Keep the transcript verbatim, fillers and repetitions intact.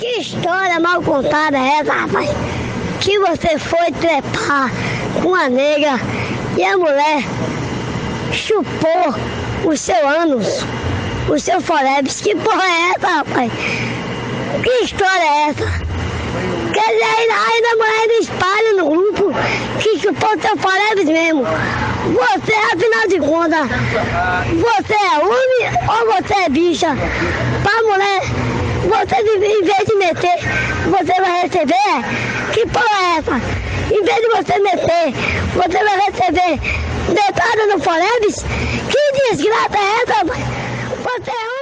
Que história mal contada é essa, rapaz? Que você foi trepar com a nega e a mulher chupou o seu ânus, o seu forebs. Que porra é essa, rapaz? Que história é essa? Quer dizer, ainda, ainda a mulher ainda espalha no grupo que chupou o seu forebs mesmo. Você, afinal de contas, você é homem ou você é bicha? Pra mulher, você em vez de meter, você vai receber? Que porra é essa? Em vez de você meter, você vai receber metade no forebs? Que desgraça é essa? Você é